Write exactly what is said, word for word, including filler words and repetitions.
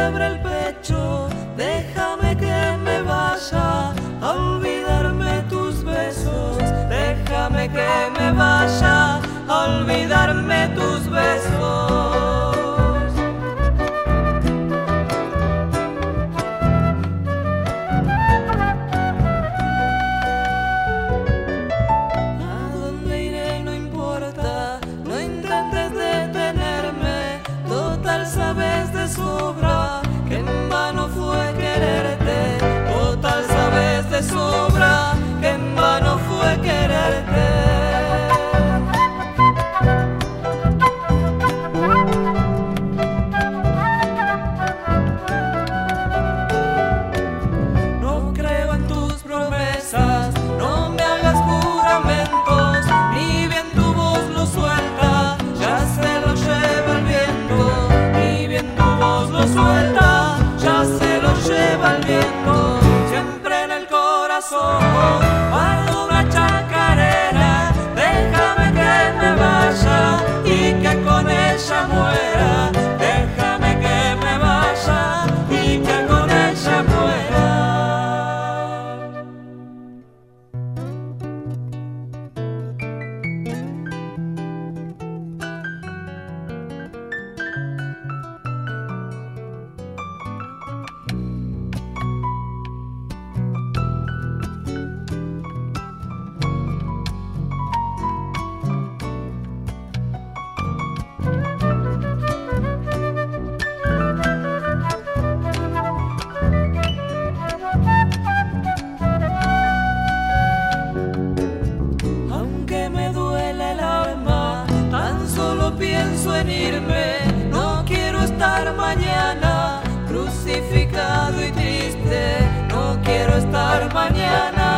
quiebre el pecho, déjame que me vaya a olvidarme tus besos, déjame que me vaya a olvidarme tus besos. Sabes de sobra que en vano fue quererte, total sabes de sobra que en vano fue quererte. No creo en tus promesas, no me hagas juramentos, ni bien tu voz lo suelta, ya se lo lleva el viento. Lo suelta, ya se lo lleva el viento. Siempre en el corazón guardo una chacarera, déjame que me vaya y que con ella muera, déjame que me vaya y que con ella muera. Pienso en irme, no quiero estar mañana crucificado y triste, no quiero estar mañana